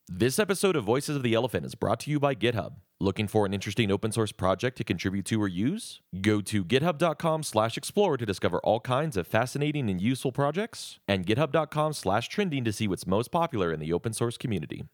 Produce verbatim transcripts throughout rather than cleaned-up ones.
This episode of Voices of the Elephant is brought to you by GitHub. Looking for an interesting open source project to contribute to or use? Go to github.com slash explore to discover all kinds of fascinating and useful projects, and github.com slash trending to see what's most popular in the open source community.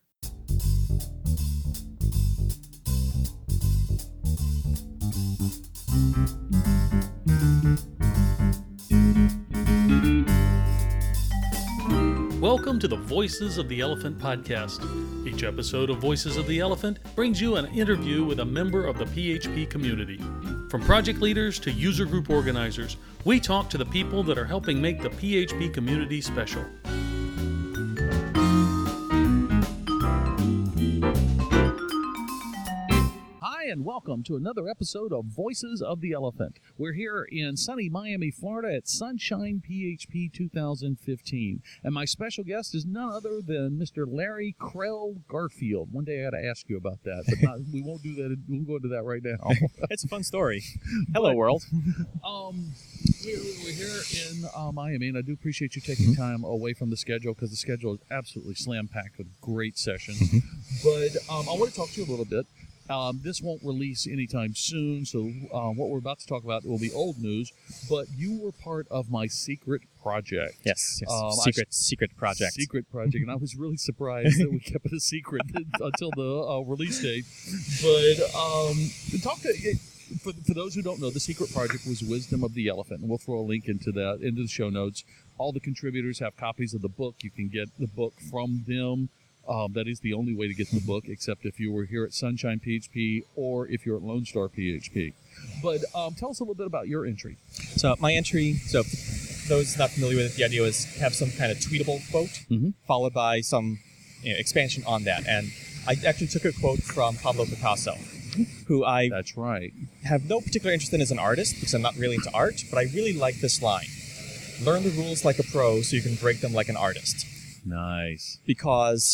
Welcome to the Voices of the Elephant podcast. Each episode of Voices of the Elephant brings you an interview with a member of the P H P community. From project leaders to user group organizers, we talk to the people that are helping make the P H P community special. And welcome to another episode of Voices of the Elephant. We're here in sunny Miami, Florida at Sunshine P H P two thousand fifteen. And my special guest is none other than Mister Larry Krell Garfield. One day I got to ask you about that, but not, we won't do that. We'll go into that right now. It's a fun story. Hello, but, world. Um, we're, we're here in uh, Miami, and I do appreciate you taking mm-hmm. time away from the schedule because the schedule is absolutely slam-packed with great sessions. Mm-hmm. But um, I want to talk to you a little bit. Um, this won't release anytime soon, so um, what we're about to talk about will be old news, but you were part of my secret project. Yes, yes. Um, secret I, secret project. Secret project, and I was really surprised that we kept it a secret until the uh, release date. But um, talk to, for, for those who don't know, the secret project was Wisdom of the Elephant, and we'll throw a link into that, into the show notes. All the contributors have copies of the book. You can get the book from them. Um, that is the only way to get the book, except if you were here at Sunshine P H P or if you're at Lone Star P H P. But um, tell us a little bit about your entry. So my entry, so those not familiar with it, the idea was have some kind of tweetable quote, mm-hmm. followed by some you know, expansion on that. And I actually took a quote from Pablo Picasso, who I That's right. have no particular interest in as an artist, because I'm not really into art, but I really like this line. Learn the rules like a pro so you can break them like an artist. Nice. Because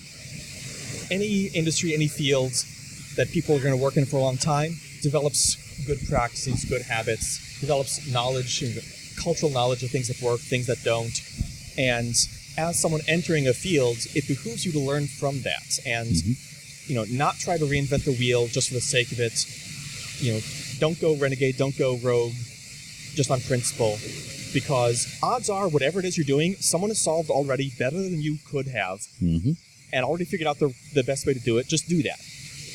any industry, any field that people are going to work in for a long time develops good practices, good habits, develops knowledge, cultural knowledge of things that work, things that don't. And as someone entering a field, it behooves you to learn from that and, mm-hmm. you know, not try to reinvent the wheel just for the sake of it. You know, don't go renegade, don't go rogue, just on principle. Because odds are, whatever it is you're doing, someone has solved already better than you could have. Mm-hmm. And already figured out the, the best way to do it. Just do that.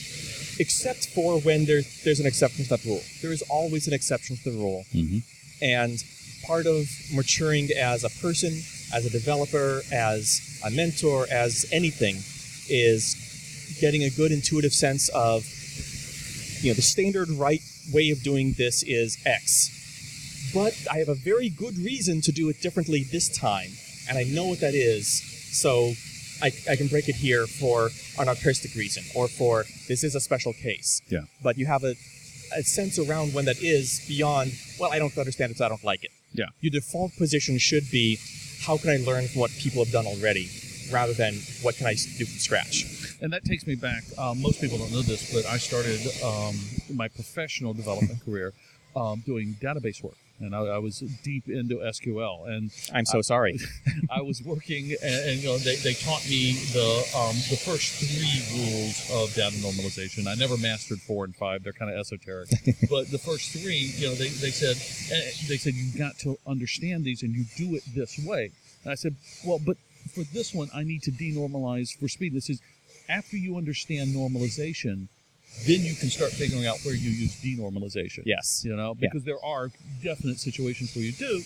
Except for when there, there's an exception to that rule. There is always an exception to the rule. Mm-hmm. And part of maturing as a person, as a developer, as a mentor, as anything, is getting a good intuitive sense of, you know, the standard right way of doing this is X. But I have a very good reason to do it differently this time. And I know what that is. So I, I can break it here for an artistic reason, or for this is a special case. Yeah. But you have a, a sense around when that is beyond, well, I don't understand it, so I don't like it. Yeah. Your default position should be, how can I learn from what people have done already, rather than what can I do from scratch? And that takes me back. Um, most people don't know this, but I started um, my professional development career um, doing database work. And I, I was deep into S Q L, and I'm so I, sorry. I was working, and, and you know, they, they taught me the um, the first three rules of data normalization. I never mastered four and five; they're kind of esoteric. But the first three, you know, they, they said they said you got to understand these, and you do it this way. And I said, well, but for this one, I need to denormalize for speed. This is after you understand normalization. Then you can start figuring out where you use denormalization. Yes. You know, because yeah. there are definite situations where you do,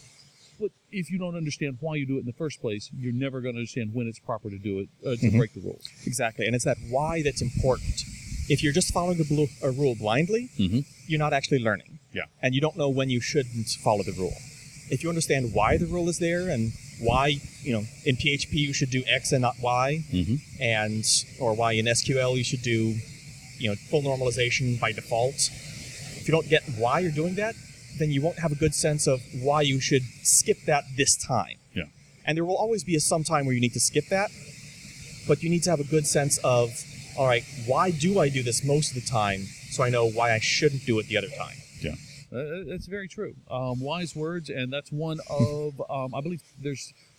but if you don't understand why you do it in the first place, you're never going to understand when it's proper to do it, uh, to mm-hmm. break the rules. Exactly. And it's that why that's important. If you're just following a, bl- a rule blindly, mm-hmm. you're not actually learning. Yeah. And you don't know when you shouldn't follow the rule. If you understand why the rule is there and why, you know, in P H P you should do X and not Y, mm-hmm. and or why in S Q L you should do, you know, full normalization by default. If you don't get why you're doing that, then you won't have a good sense of why you should skip that this time. Yeah. And there will always be a some time where you need to skip that, but you need to have a good sense of, all right, why do I do this most of the time so I know why I shouldn't do it the other time? Yeah. Uh, that's very true. Um, wise words, and that's one of, um, I believe there's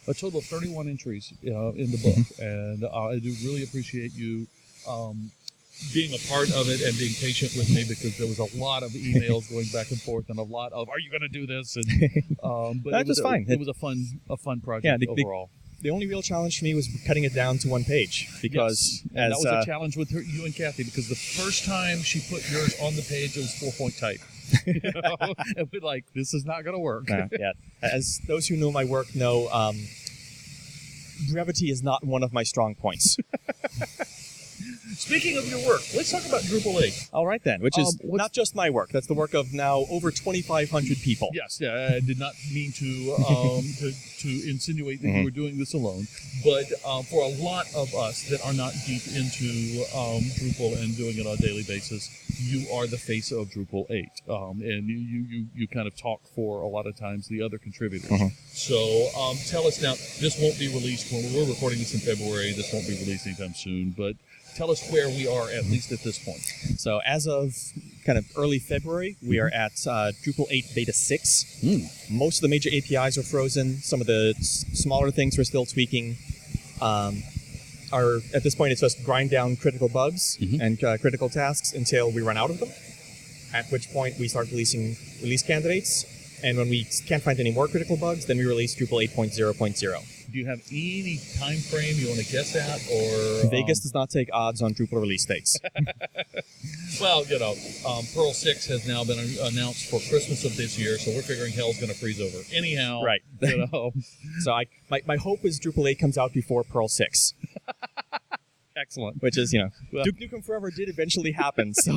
a total of thirty-one entries uh, in the book, and uh, I do really appreciate you um, being a part of it and being patient with me, because there was a lot of emails going back and forth and a lot of, "Are you going to do this?" And um, but That it was was a, fine. It was a fun, a fun project Yeah, the- the- overall. The only real challenge for me was cutting it down to one page because, Yes. And as that was uh, a challenge with her, you and Kathy, because the first time she put yours on the page, it was four point type. You know? And we're like, this is not going to work. uh, yeah, as those who know my work know, um, brevity is not one of my strong points. Speaking of your work, let's talk about Drupal eight. All right then, which is Um, what's- not just my work. That's the work of now over twenty-five hundred people. Yes, yeah, I did not mean to um, to, to insinuate that you Mhm. were doing this alone, but um, for a lot of us that are not deep into um, Drupal and doing it on a daily basis, you are the face of Drupal eight, um, and you, you, you, you kind of talk for a lot of times the other contributors. Mhm. So um, tell us now, this won't be released when we're recording this in February, this won't be released anytime soon, but tell us where we are, at least at this point. So as of kind of early February, we are at uh, Drupal eight Beta six. Mm. Most of the major A P Is are frozen. Some of the s- smaller things we're still tweaking. Um, are at this point, it's just grind down critical bugs Mhm. and uh, critical tasks until we run out of them. At which point, we start releasing release candidates. And when we can't find any more critical bugs, then we release Drupal eight point oh point oh. Do you have any time frame you want to guess at, or Vegas um, does not take odds on Drupal release dates. Well, you know, um, Pearl six has now been an- announced for Christmas of this year, so we're figuring hell's going to freeze over. Anyhow, Right. You know, So I, my, my hope is Drupal eight comes out before Perl six, excellent. which is, you know, Well- Duke Nukem Forever did eventually happen. So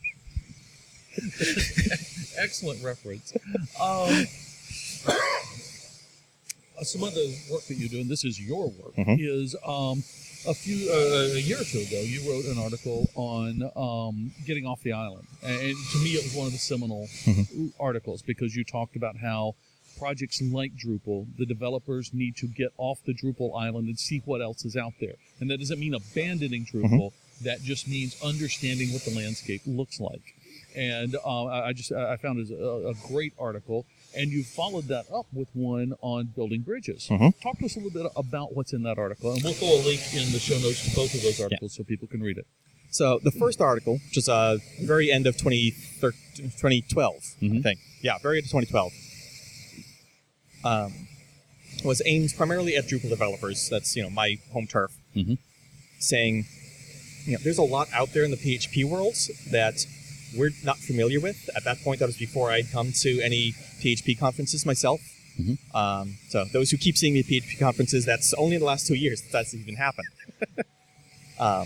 Excellent reference. Um, some of the work that you do, and this is your work, Mhm. is um, a few uh, a year or two ago, you wrote an article on um, getting off the island, and to me, it was one of the seminal articles because you talked about how projects like Drupal, the developers need to get off the Drupal island and see what else is out there, and that doesn't mean abandoning Drupal. That just means understanding what the landscape looks like. And uh, I I just I found it a, a great article, and you followed that up with one on building bridges. Mhm. Talk to us a little bit about what's in that article, and we'll throw a link in the show notes to both of those articles so people can read it. So the first article, which is uh, very end of twenty twelve, I Mhm. think. Yeah, very end of twenty twelve. Um, was aimed primarily at Drupal developers. That's, you know, my home turf. Mhm. Saying, you know, there's a lot out there in the P H P worlds that we're not familiar with. At that point, that was before I'd come to any P H P conferences myself. Mhm. Um, so those who keep seeing me at P H P conferences, that's only in the last two years that that's even happened. um,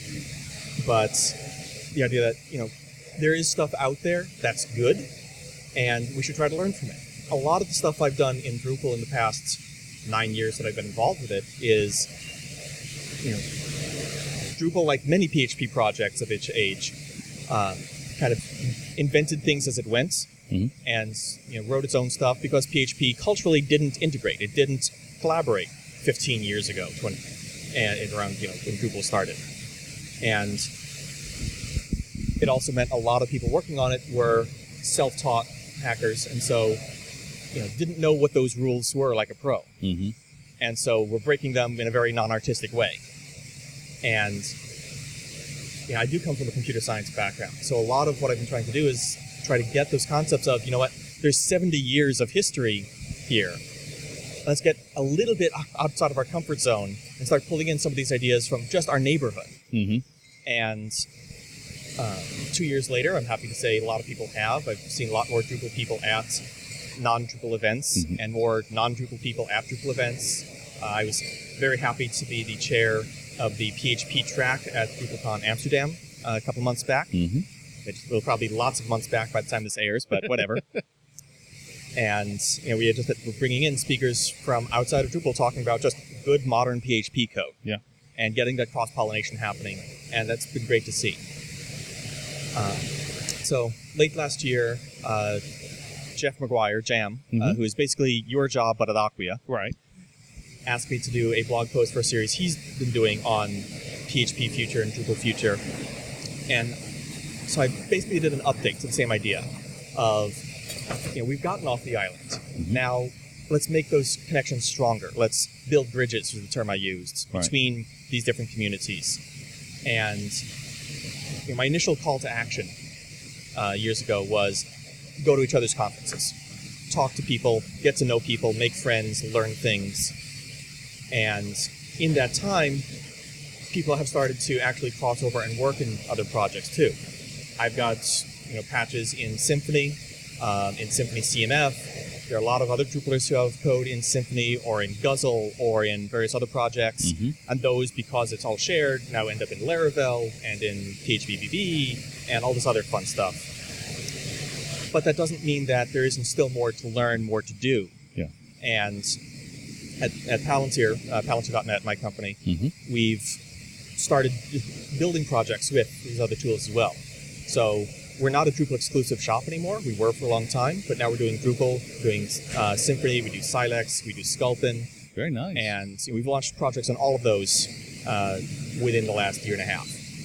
but the idea that, you know, there is stuff out there that's good, and we should try to learn from it. A lot of the stuff I've done in Drupal in the past nine years that I've been involved with it is, you know, Drupal, like many P H P projects of its age, uh, kind of invented things as it went, Mhm. and, you know, wrote its own stuff because P H P culturally didn't integrate. It didn't collaborate fifteen years ago, twenty, and it around, you know, when Drupal started. And it also meant a lot of people working on it were self-taught hackers, and so, you know, didn't know what those rules were like a pro. Mm-hmm. And so we're breaking them in a very non-artistic way. And, you know, I do come from a computer science background, so a lot of what I've been trying to do is try to get those concepts of, you know what, there's seventy years of history here. Let's get a little bit outside of our comfort zone and start pulling in some of these ideas from just our neighborhood. Mm-hmm. And um, two years later, I'm happy to say a lot of people have. I've seen a lot more Drupal people at non-Drupal events Mhm. and more non-Drupal people at Drupal events. Uh, I was very happy to be the chair of the P H P track at DrupalCon Amsterdam uh, a couple months back. Mm-hmm. It will probably be lots of months back by the time this airs, but whatever. And, you know, we had just we're bringing in speakers from outside of Drupal talking about just good modern P H P code. Yeah. And getting that cross-pollination happening, and that's been great to see. Um, so late last year, uh, Jeff McGuire, Jam, uh, Mhm. who is basically your job but at Acquia, Right. asked me to do a blog post for a series he's been doing on P H P Future and Drupal Future. And so I basically did an update to the same idea of, you know, we've gotten off the island. Mhm. Now, let's make those connections stronger. Let's build bridges, was the term I used, Right. between these different communities. And you know, my initial call to action uh, years ago was go to each other's conferences, talk to people, get to know people, make friends, learn things. And in that time, people have started to actually cross over and work in other projects too. I've got you know patches in Symfony, um, in Symfony C M F. There are a lot of other Drupalers who have code in Symfony or in Guzzle or in various other projects. Mhm. And those, because it's all shared, now end up in Laravel and in P H P B B and all this other fun stuff. But that doesn't mean that there isn't still more to learn, more to do. Yeah. And at, at Palantir, uh, Palantir dot net, my company, Mhm. we've started building projects with these other tools as well. So we're not a Drupal exclusive shop anymore. We were for a long time, but now we're doing Drupal, doing uh, Symfony, we do Silex, we do Sculpin, Very nice. and you know, we've launched projects on all of those uh, within the last year and a half.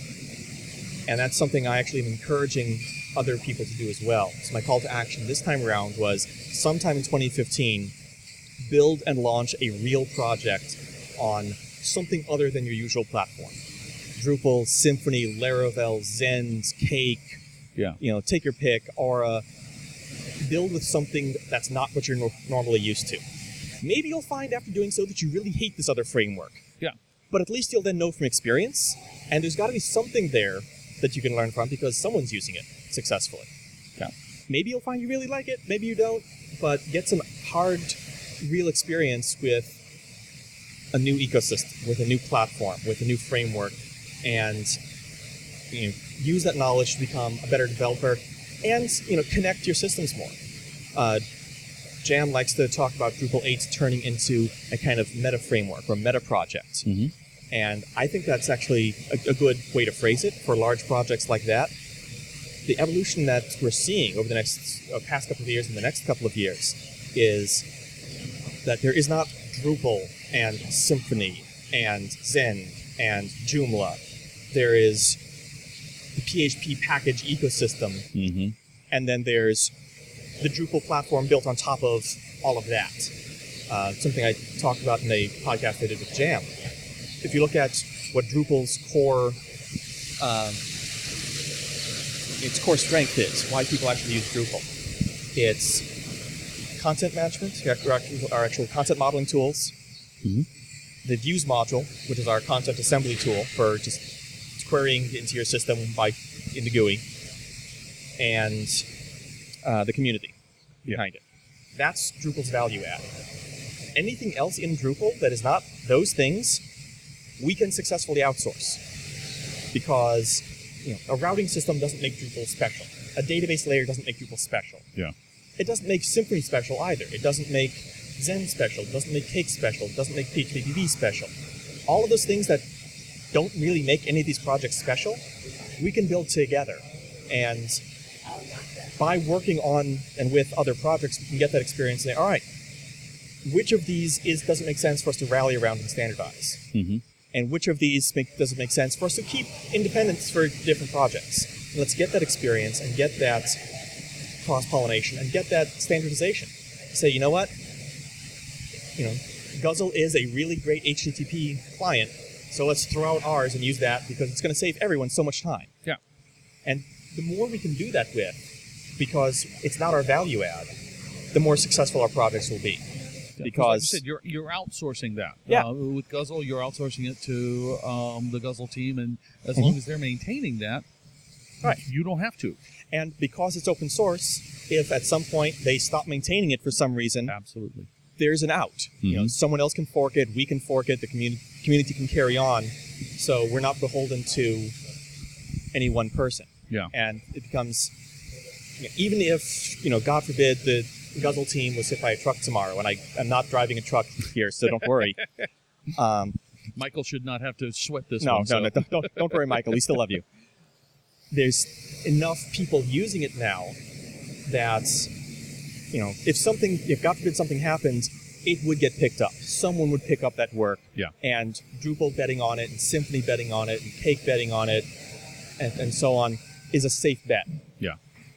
And that's something I actually am encouraging other people to do as well. So my call to action this time around was sometime in twenty fifteen, build and launch a real project on something other than your usual platform. Drupal, Symfony, Laravel, Zend, Cake, yeah. you know, take your pick, Aura. Build with something that's not what you're no- normally used to. Maybe you'll find after doing so that you really hate this other framework. Yeah. But at least you'll then know from experience, and there's got to be something there that you can learn from because someone's using it successfully. Yeah. Maybe you'll find you really like it, maybe you don't, but get some hard, real experience with a new ecosystem, with a new platform, with a new framework, and you know, use that knowledge to become a better developer and you know connect your systems more. Uh, Jam likes to talk about Drupal eight turning into a kind of meta framework or meta project. Mhm. And I think that's actually a, a good way to phrase it for large projects like that. The evolution that we're seeing over the next uh, past couple of years and the next couple of years is that there is not Drupal and Symfony and Zen and Joomla. There is the P H P package ecosystem, Mhm. and then there's the Drupal platform built on top of all of that. Uh, something I talked about in the podcast I did with Jam. If you look at what Drupal's core, um, its core strength is, why people actually use Drupal, it's content management, our actual, our actual content modeling tools, Mhm. the views module, which is our content assembly tool for just querying into your system by in the G U I, and uh, the community behind it. That's Drupal's value add. Anything else in Drupal that is not those things, we can successfully outsource because you know, a routing system doesn't make Drupal special. A database layer doesn't make Drupal special. Yeah. It doesn't make Symfony special either. It doesn't make Zen special. It doesn't make Cake special. It doesn't make P H P B B special. All of those things that don't really make any of these projects special, we can build together. And by working on and with other projects, we can get that experience and say, all right, which of these is doesn't make sense for us to rally around and standardize? Mhm. And which of these make, doesn't make sense for us to keep independence for different projects? And let's get that experience and get that cross-pollination and get that standardization. Say, you know what? You know, Guzzle is a really great H T T P client, so let's throw out ours and use that because it's going to save everyone so much time. Yeah. And the more we can do that with, because it's not our value add, the more successful our projects will be. Yeah, Because like you said, you're you're outsourcing that. Yeah. Uh, with Guzzle, you're outsourcing it to um, the Guzzle team, and as Mhm. long as they're maintaining that, Right. you don't have to. And because it's open source, if at some point they stop maintaining it for some reason, Absolutely. there's an out. You know, Mhm. someone else can fork it, we can fork it, the community community can carry on. So we're not beholden to any one person. Yeah. And it becomes, you know, even if, you know, God forbid the Guzzle team was hit by a truck tomorrow, and I am not driving a truck here, so don't worry. Um, Michael should not have to sweat this no, one. no, so- no, don't, don't, don't worry, Michael. We still love you. There's enough people using it now that, you know, if something, if God forbid something happens, it would get picked up. Someone would pick up that work. Yeah. And Drupal betting on it, and Symfony betting on it, and Cake betting on it, and, and so on, is a safe bet. Yeah.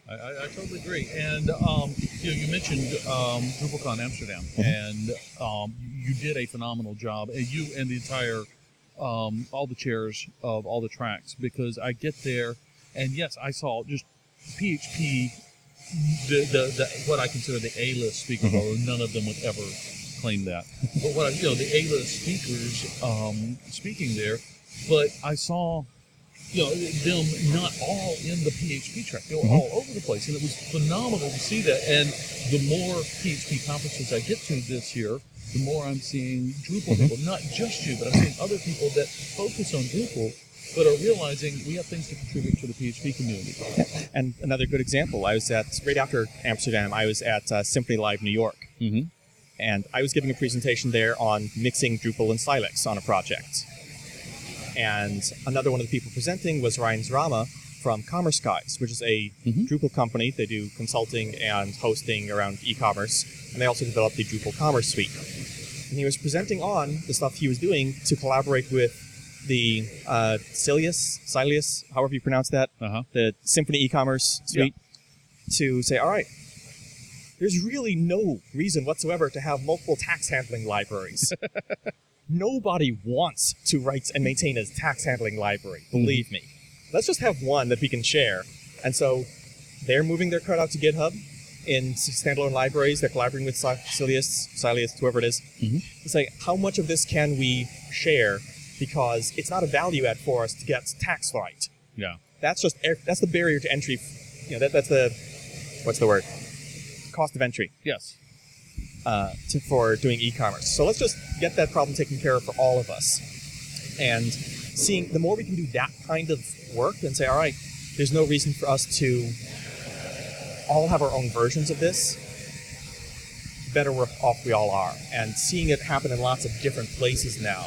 I, I, I totally agree. And um, you know, you mentioned um, DrupalCon Amsterdam, Mm-hmm. and um, you did a phenomenal job, and you and the entire, um, all the chairs of all the tracks, because I get there, and yes, I saw just P H P, the, the, the what I consider the A-list speakers, Mm-hmm. although none of them would ever claim that. But what I, you know, the A-list speakers um, speaking there, but I saw. You know, them not all in the P H P track. They were Mhm. all over the place, and it was phenomenal to see that. And the more P H P conferences I get to this year, the more I'm seeing Drupal Mhm. people, not just you, but I'm seeing other people that focus on Drupal, but are realizing we have things to contribute to the P H P community. And another good example, I was at, right after Amsterdam, I was at uh, Symphony Live New York. Mm-hmm. And I was giving a presentation there on mixing Drupal and Silex on a project. And another one of the people presenting was Ryan Zrama from Commerce Guys, which is a Mhm. Drupal company. They do consulting and hosting around e-commerce, and they also developed the Drupal Commerce Suite. And he was presenting on the stuff he was doing to collaborate with the uh, Silius, Silius, however you pronounce that, Uh-huh. the Symphony e-commerce suite, to say, all right, there's really no reason whatsoever to have multiple tax handling libraries. Nobody wants to write and maintain a tax handling library, believe me. Let's just have one that we can share. And so they're moving their code out to GitHub in standalone libraries. They're collaborating with Silius, Silius, whoever it is. Mhm. It's like, how much of this can we share? Because it's not a value add for us to get tax right. Yeah. That's just that's the barrier to entry. You know, that, that's the what's the word? Cost of entry Yes. uh, to, for doing e-commerce. So let's just get that problem taken care of for all of us. And seeing the more we can do that kind of work and say, all right, there's no reason for us to all have our own versions of this, better off we all are. And seeing it happen in lots of different places now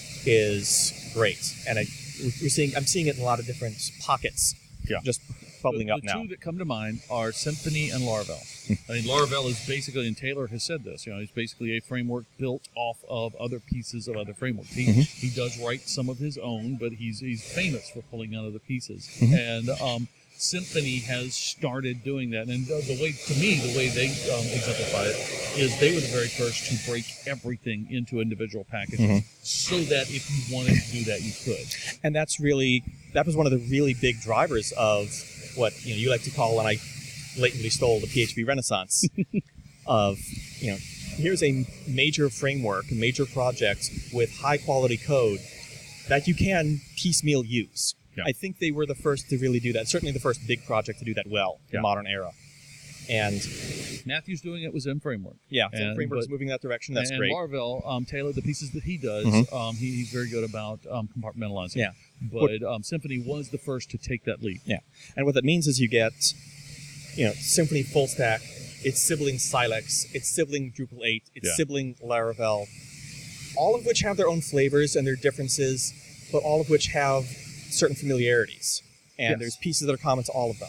is great. And I, we're seeing, I'm seeing it in a lot of different pockets, Yeah. just bubbling the, up the now. two that come to mind are Symfony and Laravel. I mean, Laravel is basically, and Taylor has said this, you know, it's basically a framework built off of other pieces of other frameworks. He, Mhm. he does write some of his own, but he's he's famous for pulling out other pieces. Mhm. And um, Symfony has started doing that. And the, the way, to me, the way they um, exemplify it is they were the very first to break everything into individual packages Mhm. so that if you wanted to do that, you could. And that's really that was one of the really big drivers of what you know you like to call, and I blatantly stole, the P H P Renaissance of you know here's a major framework, a major project with high quality code that you can piecemeal use. Yeah. I think they were the first to really do that. Certainly the first big project to do that well in Yeah. the modern era. And Matthew's doing it with Zen Framework. yeah, And- the framework's but- moving in that direction. That's and great. Laravel, um, Taylor, the pieces that he does, Mhm. um, he, he's very good about um, compartmentalizing. Yeah. But um, Symfony was the first to take that leap. Yeah, and what that means is you get, you know, Symfony full stack. It's sibling Silex. It's sibling Drupal eight. It's Yeah. sibling Laravel. All of which have their own flavors and their differences, but all of which have certain familiarities. And Yes. there's pieces that are common to all of them.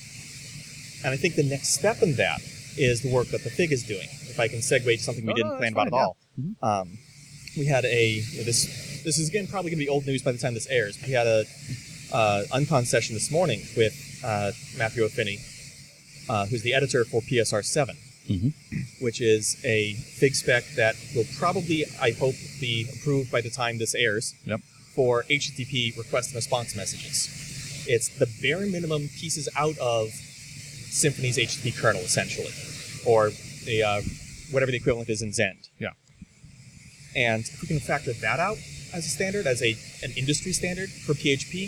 And I think the next step in that is the work that the Fig is doing. If I can segue to something we Oh, didn't no, plan that's about fine, at all. Um, we had a you know, this. This is again probably going to be old news by the time this airs. We had a uh, Uncon session this morning with uh, Matthew O'Finney, uh, who's the editor for P S R seven, Mhm. which is a Fig spec that will probably, I hope, be approved by the time this airs Yep. for H T T P request and response messages. It's the bare minimum pieces out of Symfony's H T T P kernel, essentially, or the uh, whatever the equivalent is in Zend. Yeah. And if we can factor that out as a standard, as a an industry standard for P H P,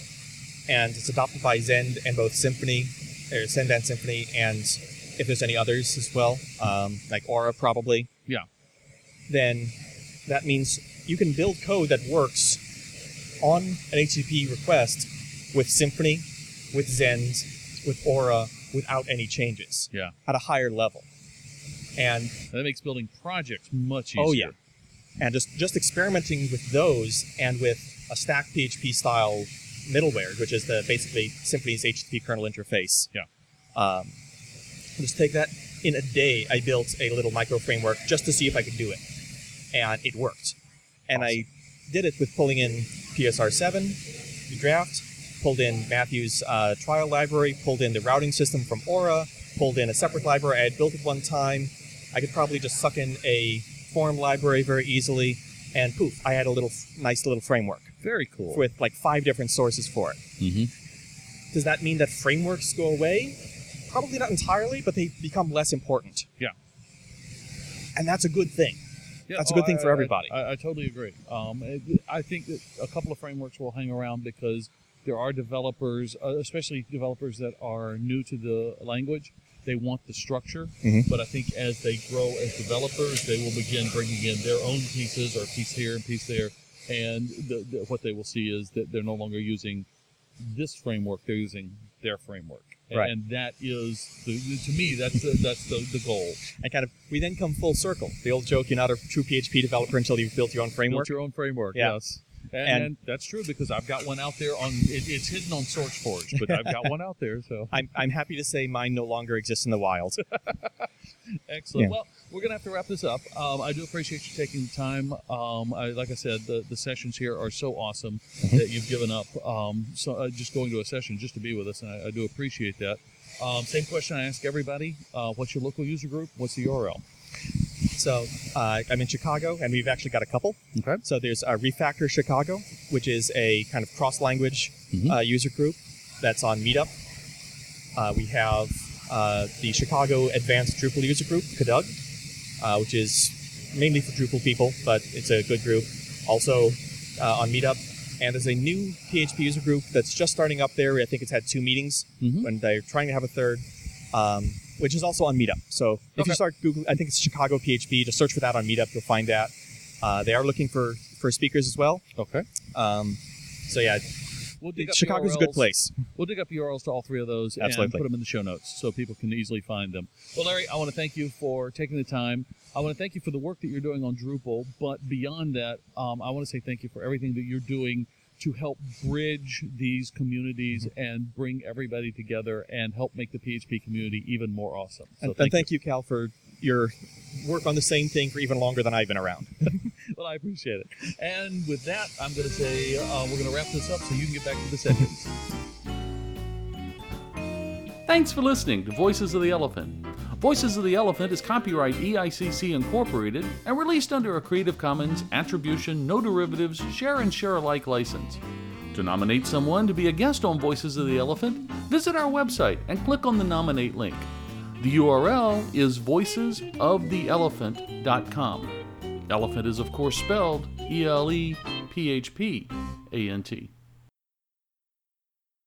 and it's adopted by Zend and both Symfony, or Zend and Symfony, and if there's any others as well, um, like Aura probably, Yeah. then that means you can build code that works on an H T T P request with Symfony, with Zend, with Aura, without any changes Yeah. at a higher level. And That makes building projects much easier. oh yeah, and just just experimenting with those and with a stack P H P style middleware, which is the basically Symfony's H T T P kernel interface. Yeah. Um, just take that. In a day, I built a little micro framework just to see if I could do it, and it worked. And I did it with pulling in P S R seven, the draft, pulled in Matthew's uh, trial library, pulled in the routing system from Aura, pulled in a separate library I had built at one time. I could probably just suck in a form library very easily, and poof, I had a little nice little framework. Very cool. With like five different sources for it. Mm-hmm. Does that mean that frameworks go away? Probably not entirely, but they become less important. Yeah. And that's a good thing. Yeah, That's a oh, good thing I, for everybody. I, I, I totally agree. Um, it- I think that a couple of frameworks will hang around because there are developers, uh, especially developers that are new to the language, they want the structure. Mhm. But I think as they grow as developers, they will begin bringing in their own pieces, or piece here and piece there. And the, the, what they will see is that they're no longer using this framework; they're using their framework. And, Right. and that is, the, to me, that's the, that's the, the goal. And kind of, we then come full circle. The old joke, you're not a true P H P developer until you've built your own framework. Built your own framework, Yeah. yes. And, And- and that's true because I've got one out there on, it, it's hidden on SourceForge, but I've got one out there, so. I'm, I'm happy to say mine no longer exists in the wild. Excellent. Yeah. Well, we're going to have to wrap this up. Um, I do appreciate you taking the time. Um, I, like I said, the, the sessions here are so awesome that you've given up um, so, uh, just going to a session just to be with us, and I, I do appreciate that. Um, same question I ask everybody. Uh, what's your local user group? What's the U R L? So uh, I'm in Chicago, and we've actually got a couple. Okay. So there's uh, Refactor Chicago, which is a kind of cross-language Mhm. uh, user group that's on Meetup. Uh, we have uh, the Chicago Advanced Drupal user group, K D U G, uh, which is mainly for Drupal people, but it's a good group. Also uh, on Meetup. And there's a new P H P user group that's just starting up there. I think it's had two meetings, Mhm. and they're trying to have a third, um, which is also on Meetup. So if Okay. you start Google, I think it's Chicago P H P. Just search for that on Meetup. You'll find that. Uh, they are looking for, for speakers as well. Okay. Um, so yeah, We'll dig up Chicago's a U R good Ls. place. We'll dig up U R Ls to all three of those and Absolutely. put them in the show notes so people can easily find them. Well, Larry, I want to thank you for taking the time. I want to thank you for the work that you're doing on Drupal. But beyond that, um, I want to say thank you for everything that you're doing to help bridge these communities and bring everybody together and help make the P H P community even more awesome. So And, and thank you, Cal, for your work on the same thing for even longer than I've been around. Well, I appreciate it. And with that, I'm going to say uh, we're going to wrap this up so you can get back to the sessions. Thanks for listening to Voices of the Elephant. Voices of the Elephant is copyright E I C C Incorporated and released under a Creative Commons Attribution, No Derivatives, Share and Share Alike license. To nominate someone to be a guest on Voices of the Elephant, visit our website and click on the Nominate link. The U R L is voices of the elephant dot com. Elephant is, of course, spelled E L E P H P A N T.